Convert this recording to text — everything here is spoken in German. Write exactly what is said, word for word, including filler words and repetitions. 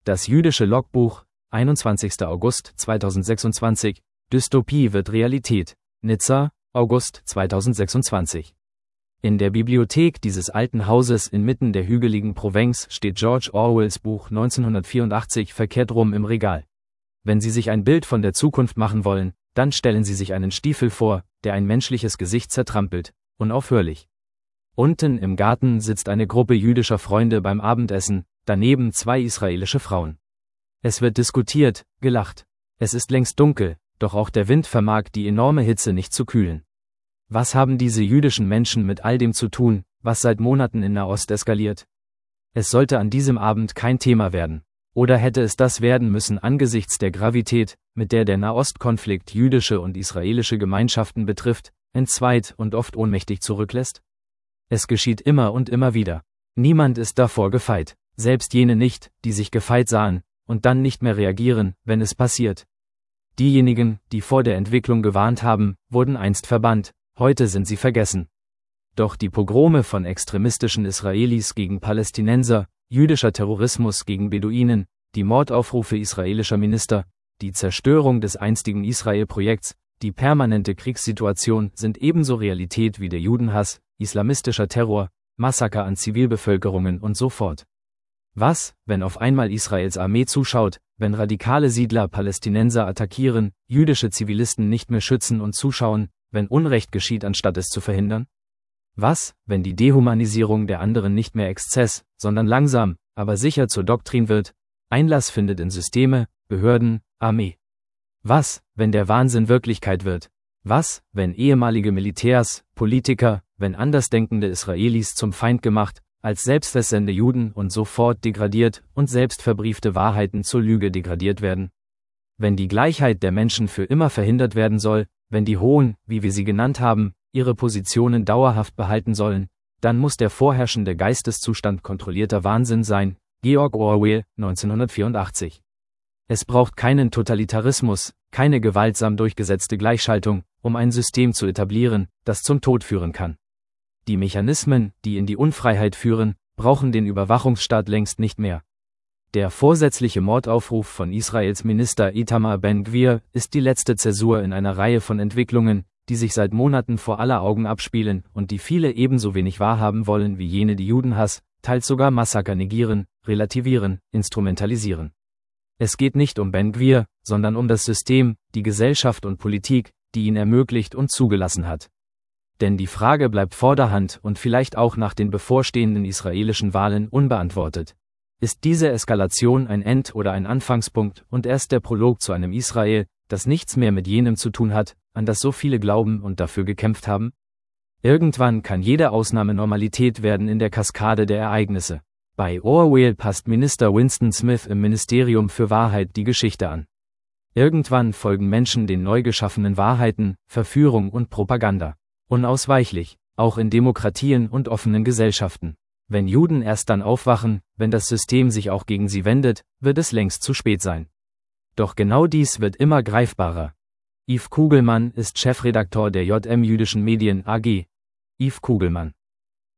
Das jüdische Logbuch, einundzwanzigster August zweitausendsechsundzwanzig, Dystopie wird Realität, Nizza, August zweitausendsechsundzwanzig. In der Bibliothek dieses alten Hauses inmitten der hügeligen Provence steht George Orwells Buch neunzehnhundertvierundachtzig verkehrt rum im Regal. Wenn Sie sich ein Bild von der Zukunft machen wollen, dann stellen Sie sich einen Stiefel vor, der ein menschliches Gesicht zertrampelt, unaufhörlich. Unten im Garten sitzt eine Gruppe jüdischer Freunde beim Abendessen, daneben zwei israelische Frauen. Es wird diskutiert, gelacht. Es ist längst dunkel, doch auch der Wind vermag die enorme Hitze nicht zu kühlen. Was haben diese jüdischen Menschen mit all dem zu tun, was seit Monaten in Nahost eskaliert? Es sollte an diesem Abend kein Thema werden. Oder hätte es das werden müssen angesichts der Gravität, mit der der Nahostkonflikt jüdische und israelische Gemeinschaften betrifft, entzweit und oft ohnmächtig zurücklässt? Es geschieht immer und immer wieder. Niemand ist davor gefeit, selbst jene nicht, die sich gefeit sahen, und dann nicht mehr reagieren, wenn es passiert. Diejenigen, die vor der Entwicklung gewarnt haben, wurden einst verbannt, heute sind sie vergessen. Doch die Pogrome von extremistischen Israelis gegen Palästinenser, jüdischer Terrorismus gegen Beduinen, die Mordaufrufe israelischer Minister, die Zerstörung des einstigen Israel-Projekts, die permanente Kriegssituation sind ebenso Realität wie der Judenhass, islamistischer Terror, Massaker an Zivilbevölkerungen und so fort. Was, wenn auf einmal Israels Armee zuschaut, wenn radikale Siedler Palästinenser attackieren, jüdische Zivilisten nicht mehr schützen und zuschauen, wenn Unrecht geschieht, anstatt es zu verhindern? Was, wenn die Dehumanisierung der anderen nicht mehr Exzess, sondern langsam, aber sicher zur Doktrin wird, Einlass findet in Systeme, Behörden, Armee? Was, wenn der Wahnsinn Wirklichkeit wird? Was, wenn ehemalige Militärs, Politiker, wenn andersdenkende Israelis zum Feind gemacht, als selbstessende Juden und sofort degradiert und selbstverbriefte Wahrheiten zur Lüge degradiert werden? Wenn die Gleichheit der Menschen für immer verhindert werden soll, wenn die Hohen, wie wir sie genannt haben, ihre Positionen dauerhaft behalten sollen, dann muss der vorherrschende Geisteszustand kontrollierter Wahnsinn sein, George Orwell, neunzehnhundertvierundachtzig. Es braucht keinen Totalitarismus, keine gewaltsam durchgesetzte Gleichschaltung, um ein System zu etablieren, das zum Tod führen kann. Die Mechanismen, die in die Unfreiheit führen, brauchen den Überwachungsstaat längst nicht mehr. Der vorsätzliche Mordaufruf von Israels Minister Itamar Ben-Gvir ist die letzte Zäsur in einer Reihe von Entwicklungen, die sich seit Monaten vor aller Augen abspielen und die viele ebenso wenig wahrhaben wollen wie jene, die Judenhass, teils sogar Massaker negieren, relativieren, instrumentalisieren. Es geht nicht um Ben-Gvir, sondern um das System, die Gesellschaft und Politik, die ihn ermöglicht und zugelassen hat. Denn die Frage bleibt vorderhand und vielleicht auch nach den bevorstehenden israelischen Wahlen unbeantwortet. Ist diese Eskalation ein End- oder ein Anfangspunkt und erst der Prolog zu einem Israel, das nichts mehr mit jenem zu tun hat, an das so viele glauben und dafür gekämpft haben? Irgendwann kann jede Ausnahme Normalität werden in der Kaskade der Ereignisse. Bei Orwell passt Minister Winston Smith im Ministerium für Wahrheit die Geschichte an. Irgendwann folgen Menschen den neu geschaffenen Wahrheiten, Verführung und Propaganda. Unausweichlich, auch in Demokratien und offenen Gesellschaften. Wenn Juden erst dann aufwachen, wenn das System sich auch gegen sie wendet, wird es längst zu spät sein. Doch genau dies wird immer greifbarer. Yves Kugelmann ist Chefredaktor der J M Jüdischen Medien A G. Yves Kugelmann